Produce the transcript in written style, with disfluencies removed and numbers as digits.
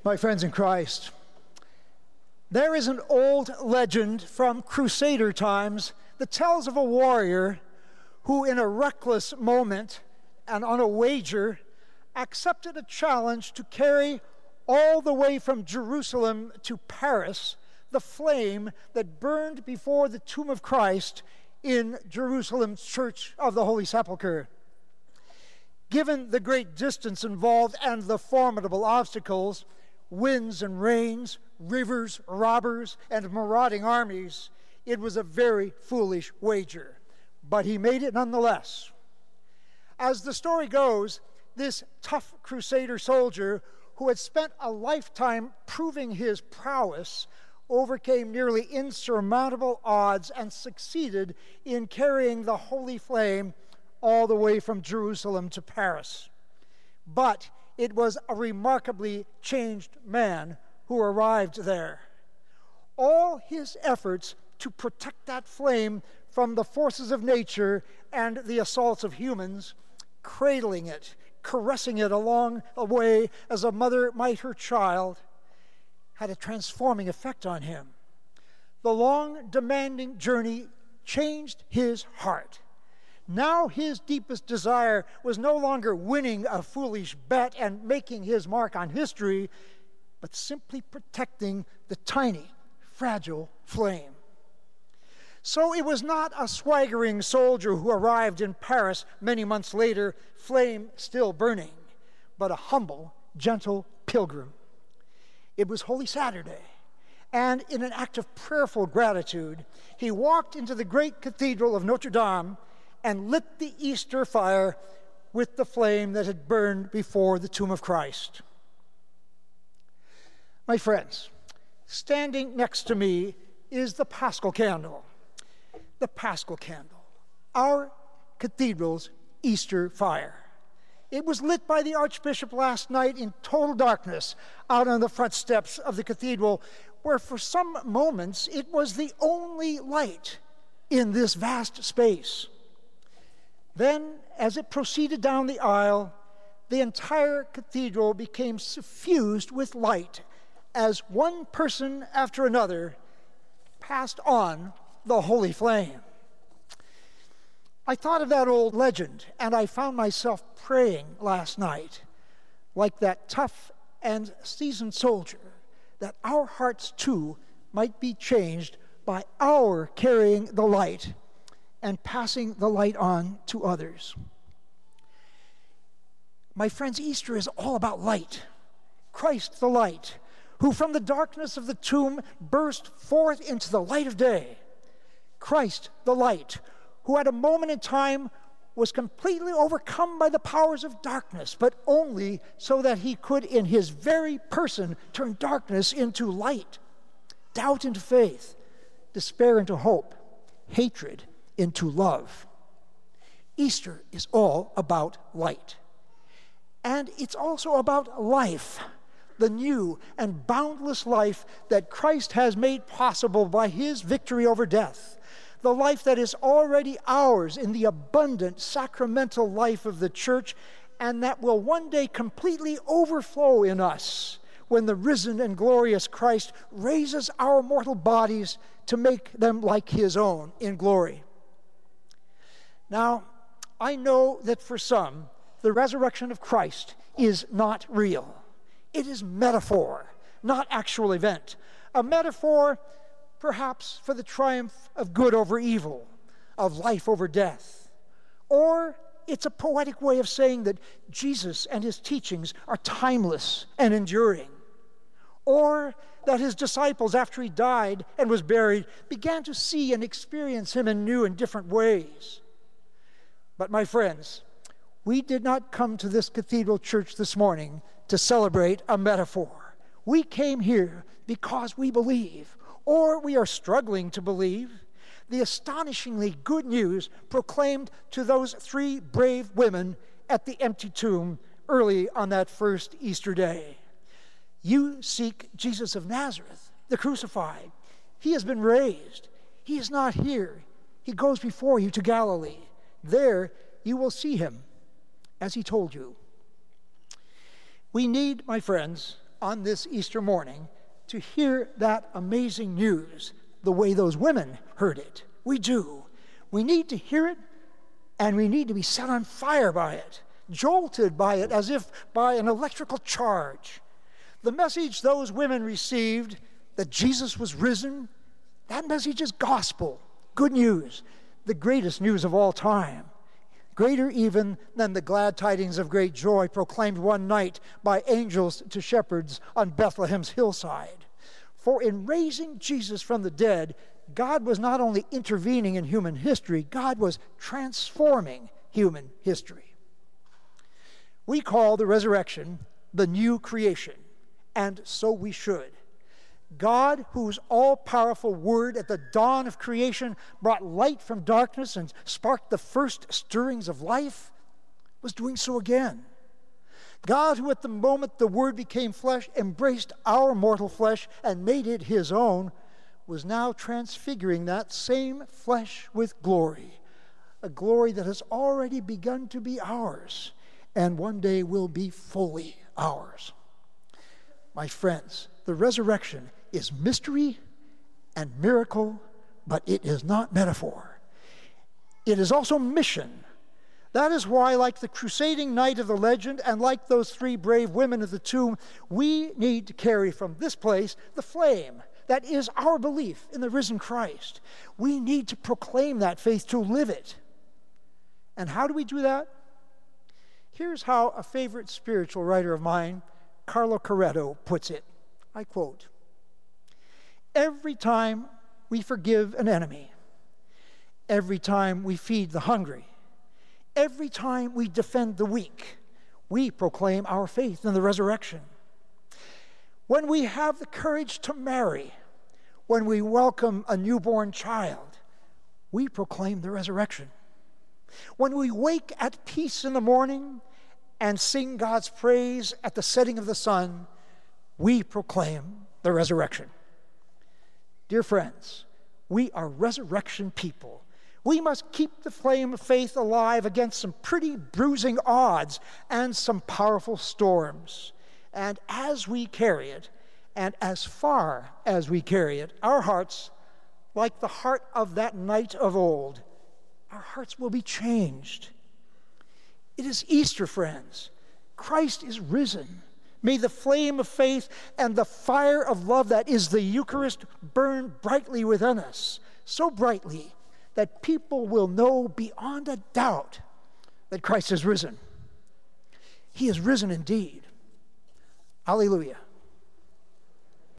My friends in Christ, there is an old legend from Crusader times that tells of a warrior who, in a reckless moment and on a wager, accepted a challenge to carry all the way from Jerusalem to Paris the flame that burned before the tomb of Christ in Jerusalem's Church of the Holy Sepulchre. Given the great distance involved and the formidable obstacles, winds and rains, rivers, robbers, and marauding armies, it was a very foolish wager. But he made it nonetheless. As the story goes, this tough Crusader soldier who had spent a lifetime proving his prowess overcame nearly insurmountable odds and succeeded in carrying the holy flame all the way from Jerusalem to Paris. But it was a remarkably changed man who arrived there. All his efforts to protect that flame from the forces of nature and the assaults of humans, cradling it, caressing it along the way as a mother might her child, had a transforming effect on him. The long, demanding journey changed his heart. Now his deepest desire was no longer winning a foolish bet and making his mark on history, but simply protecting the tiny, fragile flame. So it was not a swaggering soldier who arrived in Paris many months later, flame still burning, but a humble, gentle pilgrim. It was Holy Saturday, and in an act of prayerful gratitude, he walked into the great cathedral of Notre Dame and lit the Easter fire with the flame that had burned before the tomb of Christ. My friends, standing next to me is the Paschal candle. The Paschal candle, our cathedral's Easter fire. It was lit by the Archbishop last night in total darkness out on the front steps of the cathedral, where for some moments it was the only light in this vast space. Then, as it proceeded down the aisle, the entire cathedral became suffused with light as one person after another passed on the holy flame. I thought of that old legend, and I found myself praying last night, like that tough and seasoned soldier, that our hearts too might be changed by our carrying the light and passing the light on to others. My friends, Easter is all about light. Christ the light, who from the darkness of the tomb burst forth into the light of day. Christ the light, who at a moment in time was completely overcome by the powers of darkness, but only so that he could in his very person turn darkness into light, doubt into faith, despair into hope, hatred into love. Easter is all about light. And it's also about life, the new and boundless life that Christ has made possible by his victory over death, the life that is already ours in the abundant sacramental life of the church, and that will one day completely overflow in us when the risen and glorious Christ raises our mortal bodies to make them like his own in glory. Now, I know that for some, the resurrection of Christ is not real. It is metaphor, not actual event. A metaphor, perhaps, for the triumph of good over evil, of life over death. Or it's a poetic way of saying that Jesus and his teachings are timeless and enduring. Or that his disciples, after he died and was buried, began to see and experience him in new and different ways. But my friends, we did not come to this cathedral church this morning to celebrate a metaphor. We came here because we believe, or we are struggling to believe, the astonishingly good news proclaimed to those three brave women at the empty tomb early on that first Easter day. You seek Jesus of Nazareth, the crucified. He has been raised. He is not here. He goes before you to Galilee. There you will see him, as he told you. We need, my friends, on this Easter morning to hear that amazing news the way those women heard it. We do. We need to hear it, and we need to be set on fire by it, jolted by it as if by an electrical charge. The message those women received that Jesus was risen, that message is gospel, good news, the greatest news of all time, greater even than the glad tidings of great joy proclaimed one night by angels to shepherds on Bethlehem's hillside. For in raising Jesus from the dead, God was not only intervening in human history, God was transforming human history. We call the resurrection the new creation, and so we should. God, whose all-powerful word at the dawn of creation brought light from darkness and sparked the first stirrings of life, was doing so again. God, who at the moment the Word became flesh, embraced our mortal flesh and made it His own, was now transfiguring that same flesh with glory, a glory that has already begun to be ours and one day will be fully ours. My friends, the resurrection is mystery and miracle, but it is not metaphor. It is also mission. That is why, like the crusading knight of the legend and like those three brave women of the tomb, we need to carry from this place the flame that is our belief in the risen Christ. We need to proclaim that faith, to live it. And how do we do that? Here's how a favorite spiritual writer of mine, Carlo Carretto, puts it. I quote, "Every time we forgive an enemy, every time we feed the hungry, every time we defend the weak, we proclaim our faith in the resurrection. When we have the courage to marry, when we welcome a newborn child, we proclaim the resurrection. When we wake at peace in the morning and sing God's praise at the setting of the sun, we proclaim the resurrection." Dear friends, we are resurrection people. We must keep the flame of faith alive against some pretty bruising odds and some powerful storms. And as we carry it, and as far as we carry it, our hearts, like the heart of that knight of old, our hearts will be changed. It is Easter, friends. Christ is risen. May the flame of faith and the fire of love that is the Eucharist burn brightly within us, so brightly that people will know beyond a doubt that Christ is risen. He is risen indeed. Alleluia.